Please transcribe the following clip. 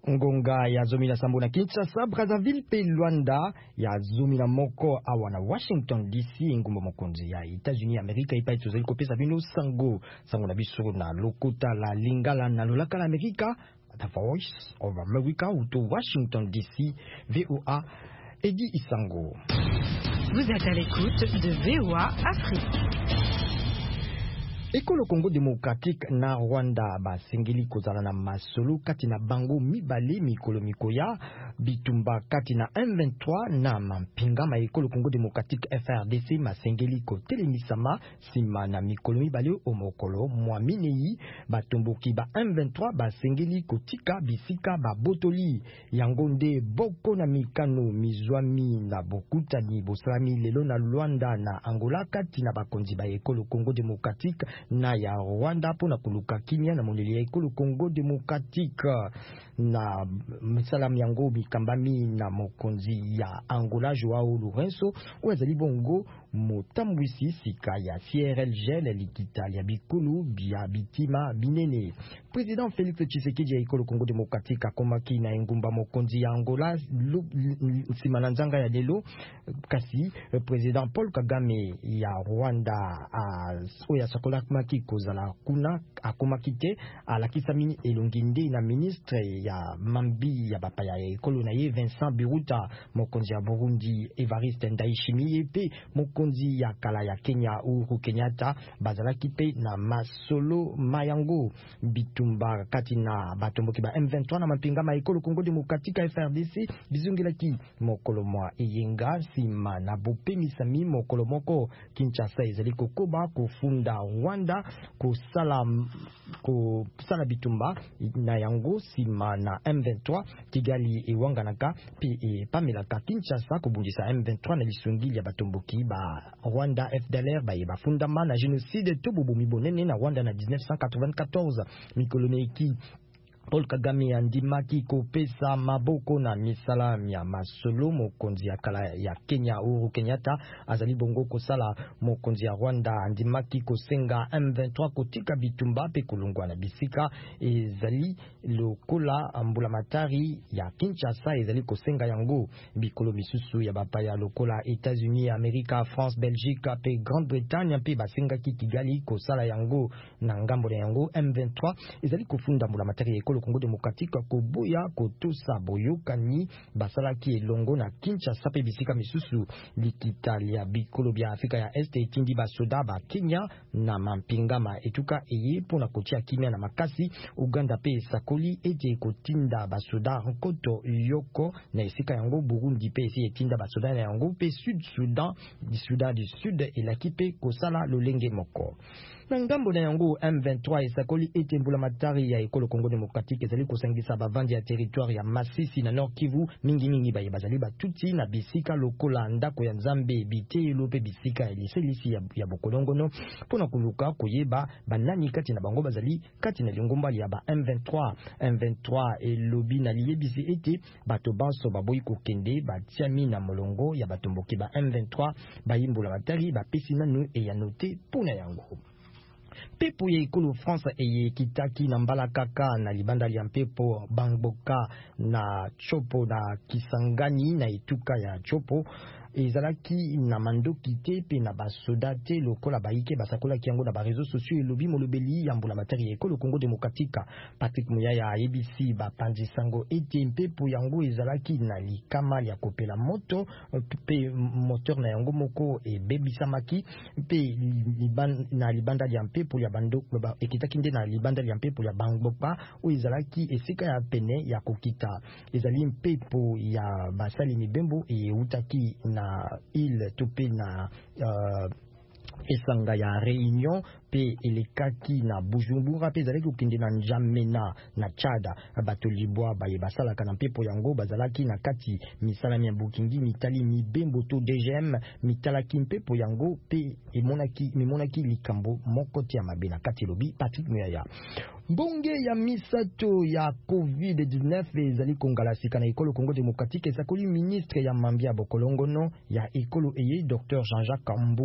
Ngonga ya zomi na sambo na Kinshasa, Brazzaville pe Luanda ya zomi na moko awa na Washington DC ngumba mokonzi ya États-Unis Amerika ipa ituzeli kopesa bino sango na biso na lokota la lingala na lolaka la Amerika, The Voice of America ou to Washington DC, VOA Edi Isango. Vous êtes à l'écoute de VOA Afrique. Ekolo Congo démocratique na Rwanda basengeli kozala na masolo kati na bango mibale mikolo mikoya bitumba kati na M23 na mampinga ma Ekolo Congo démocratique FRDC masengeli kotelemisama sima na mikolo mibale omokolo mwaminei batomboki ba M23 basengeli kotika bisika babotoli yango nde boko na mikano mizwami na bokutani bosalami lelo na Luanda na Angola kati na bakonzi ba Ekolo Congo démocratique na ya Rwanda pona kuluka kimia na moneli ya Ekolo Congo démocratique na misalam yango bikambami na mokonzi ya Angola Joao Lourenço wazali bongo motambwisi sika ya CRLGL likita ya bikulu bia bitima binene. Président Félix Tshisekedi ya Ekolo Congo démocratique akomaki na engumba mokonzi ya Angola simananzanga ya lelo kasi président Paul Kagame ya Rwanda oya sakola maki kozala kuna akomaki te alakisami elonginde na ministre ya mambi ya bapa ya ekolo na ye Vincent Biruta, mokonzi ya Burundi Evariste Ndayishimiye pe mokonzi ya kala ya Kenya Uhuru Kenyatta bazalaki pe na masolo mayango bitumba kati na batomboki ba M23 na mapinga ma Ekolo Congo démocratique FRDC bizungelaki mokolo mwa eyenga sima na bopemisami mokolo moko Kinshasa ezali kokoba kofunda Rwanda kusala bitumba na yango sima na M23 Kigali ewanganaka pe pamelaka Kinshasa kubundisa M23 na lisungili ya batomboki ba Rwanda FDLR ba fundama na génocide to bobomi bonene na Rwanda na 1994 mikoloneki Paul Kagame andimaki kopesa maboko na misalam ya masolo mokonzi ya kala ya Kenya Uhuru Kenyatta azali bongo kosala mokonzi ya Rwanda andimaki kosenga M23 kotika bitumba pe kulungwa na bisika ezali lokola ambula matari ya Kinshasa ezali kosenga yango bikolo misusu ya bapaya lokola États-Unis Amerika France Belgique pe Grande-Bretagne pe basenga ki Kigali kosala yango na ngambo na yango M23 ezali kofunda ambula matari ya Congo démocratique kobuya kotosa boyokani basalaki elongo na Kinshasa pe bisika misusu likitalia bikolo bya Afrika ya Este etindi basoda ba Kenya na mampinga ma etuka eye pona kotia kimia na makasi Uganda pe sakoli ete kotinda basoda nkoto yoko na esika yango Burundi pe esi etinda basoda na yango pe Sudan du Sud elaki pe kosala lolenge moko na ngambo na yango M23 esakoli ete mbula matari ya Ekolo Congo démocratique ezali kosangisa bavandi ya territoire ya Masisi na Nord Kivu mingi baye bazali batuti na bisika lokola ndako ya Nzambe bitelo pe bisika ya liselisi ya bokolongono pona kuluka koyeba banani kati na bango bazali kati na lingomba ya ba M23 elobi na liyebisi ete bato banso baboyi kokende batiami na molongo ya batomboki ba M23 bayimbula matari bapesi nanu e ya note pona yango. Pepo ya Ekolo France eye kitaki na mbala kaka na libanda ya mpepo Bangboka na Chopo na Kisangani na etuka ya Chopo ezalaki na mandoki te pe na basoda te lokola baike basakola kiango na ba réseaux sociaux elobi molobeli ya mbula matari ya Ekolo Congo démocratique Patrick Muyaya ABC bapanzi sango ete mpepo yango ezalaki na likama ya kopela moto pe moteur na yango moko ebebisamaki pe na libanda ya mpepo ya bando ekitaki nde na libanda ya mpepo ya Bangboka o ezalaki esika ya pene ya kokita ezali mpepo ya basali mibembo eutaki na ile tupe na esanga ya Réunion pe elekaki na Bujumbura pe zalaki kokende na Njamena na Tchad bato libwa baye basalaka na mpepo yango bazalaki na kati misala ya bukingi mitali mibembo to DGM mitalaki mpepo yango pe emonaki likambo moko tia mabe na kati lobi Patrick Muyaya. Mbonge ya misato ya COVID-19 ezali kongala sika na Ekolo Congo démocratique esakoli ministre ya mambia bokolongono ya Ekolo eye Dr Jean-Jacques Kambu